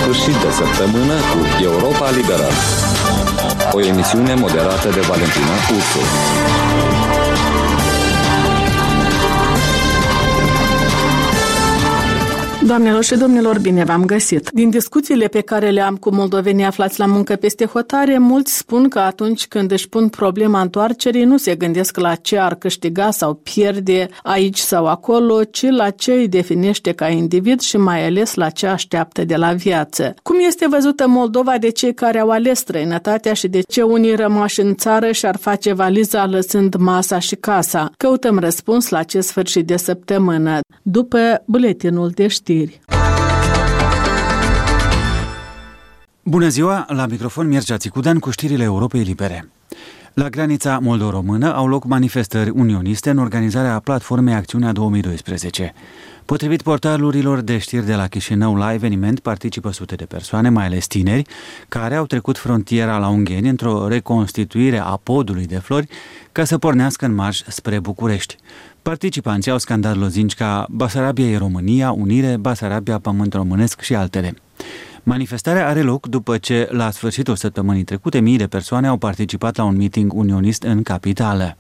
sfârșit de săptămână cu Europa Liberă. O emisiune moderată de Valentina Ursu. Doamnelor și domnilor, bine v-am găsit! Din discuțiile pe care le am cu moldovenii aflați la muncă peste hotare, mulți spun că atunci când își pun problema întoarcerii, nu se gândesc la ce ar câștiga sau pierde aici sau acolo, ci la ce îi definește ca individ și mai ales la ce așteaptă de la viață. Cum este văzută Moldova de cei care au ales străinătatea și de ce unii rămași în țară și-ar face valiza lăsând masa și casa? Căutăm răspuns la acest sfârșit de săptămână, după buletinul de știri. Bună ziua, la microfon Mircea Țicudan cu știrile Europei Libere. La granița moldo-română au loc manifestări unioniste în organizarea platformei Acțiunea 2012. Potrivit portalurilor de știri de la Chișinău, la eveniment participă sute de persoane, mai ales tineri, care au trecut frontiera la Ungheni într-o reconstituire a podului de flori ca să pornească în marș spre București. Participanții au scandat lozinci ca Basarabia e România, Unire, Basarabia, Pământ Românesc și altele. Manifestarea are loc după ce, la sfârșitul săptămânii trecute, mii de persoane au participat la un meeting unionist în capitală.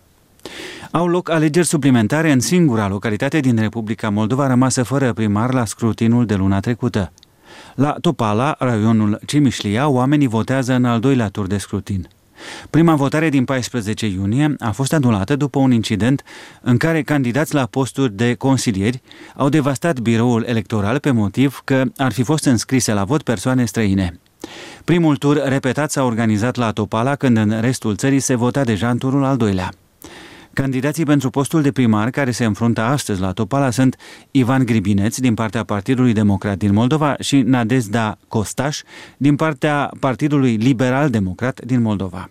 Au loc alegeri suplimentare în singura localitate din Republica Moldova rămasă fără primar la scrutinul de luna trecută. La Topala, raionul Cimișlia, oamenii votează în al doilea tur de scrutin. Prima votare din 14 iunie a fost anulată după un incident în care candidați la posturi de consilieri au devastat biroul electoral pe motiv că ar fi fost înscrise la vot persoane străine. Primul tur repetat s-a organizat la Topala, când în restul țării se vota deja în turul al doilea. Candidații pentru postul de primar care se înfruntă astăzi la Topala sunt Ivan Gribineț din partea Partidului Democrat din Moldova și Nadezhda Costaș din partea Partidului Liberal Democrat din Moldova.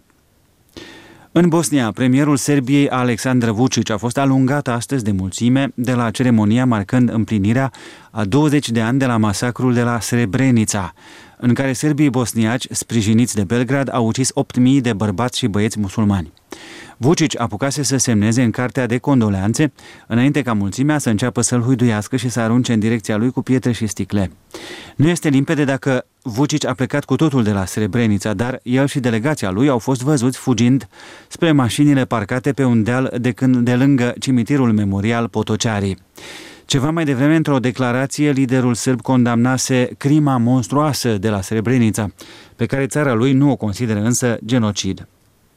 În Bosnia, premierul Serbiei Aleksandar Vučić a fost alungat astăzi de mulțime de la ceremonia marcând împlinirea a 20 de ani de la masacrul de la Srebrenica, în care serbii bosniaci, sprijiniți de Belgrad, au ucis 8.000 de bărbați și băieți musulmani. Vučić apucase să semneze în cartea de condoleanțe, înainte ca mulțimea să înceapă să-l huiduiască și să arunce în direcția lui cu pietre și sticle. Nu este limpede dacă Vučić a plecat cu totul de la Srebrenica, dar el și delegația lui au fost văzuți fugind spre mașinile parcate pe un deal de lângă cimitirul memorial Potocari. Ceva mai devreme, într-o declarație, liderul sârb condamnase crima monstruoasă de la Srebrenica, pe care țara lui nu o consideră însă genocid.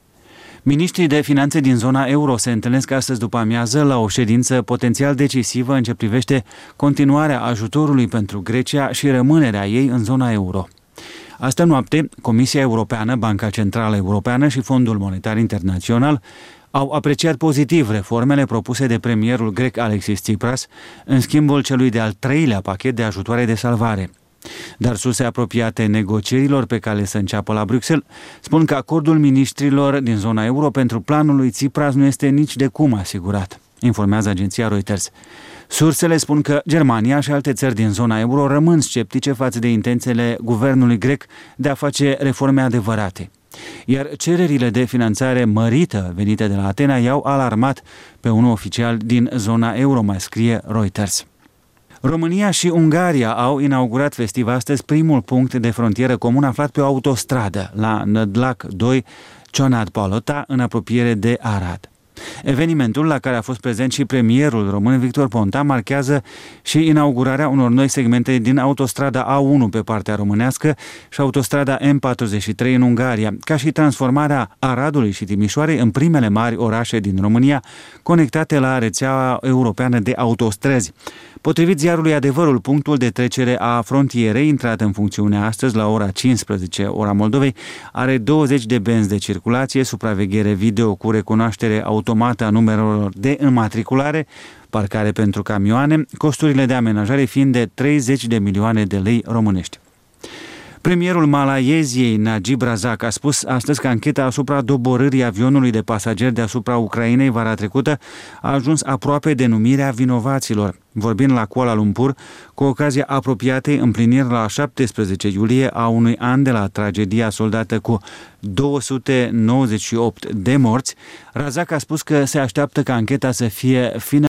Miniștrii de finanțe din zona euro se întâlnesc astăzi după amiază la o ședință potențial decisivă în ce privește continuarea ajutorului pentru Grecia și rămânerea ei în zona euro. Astă noapte, Comisia Europeană, Banca Centrală Europeană și Fondul Monetar Internațional au apreciat pozitiv reformele propuse de premierul grec Alexis Tsipras în schimbul celui de-al treilea pachet de ajutoare de salvare. Dar surse apropiate negocierilor pe care să înceapă la Bruxelles spun că acordul miniștrilor din zona euro pentru planul lui Tsipras nu este nici de cum asigurat, informează agenția Reuters. Sursele spun că Germania și alte țări din zona euro rămân sceptice față de intențiile guvernului grec de a face reforme adevărate. Iar cererile de finanțare mărită venite de la Atena i-au alarmat pe unul oficial din zona euro, mai scrie Reuters. România și Ungaria au inaugurat festiv astăzi primul punct de frontieră comun aflat pe o autostradă la Nădlac 2, Csanád-Palota, în apropiere de Arad. Evenimentul, la care a fost prezent și premierul român Victor Ponta, marchează și inaugurarea unor noi segmente din autostrada A1 pe partea românească și autostrada M43 în Ungaria, ca și transformarea Aradului și Timișoarei în primele mari orașe din România conectate la rețeaua europeană de autostrăzi. Potrivit ziarului Adevărul, punctul de trecere a frontierei, intrat în funcțiune astăzi la ora 15, ora Moldovei, are 20 de benzi de circulație, supraveghere video cu recunoaștere automată a numerelor de înmatriculare, parcare pentru camioane, costurile de amenajare fiind de 30 de milioane de lei românești. Premierul Malaeziei, Najib Razak, a spus astăzi că ancheta asupra doborârii avionului de pasageri deasupra Ucrainei vara trecută a ajuns aproape de numirea vinovaților. Vorbind la Kuala Lumpur, cu ocazia apropiatei împliniri la 17 iulie a unui an de la tragedia soldată cu 298 de morți, Razak a spus că se așteaptă ca ancheta să fie finalizată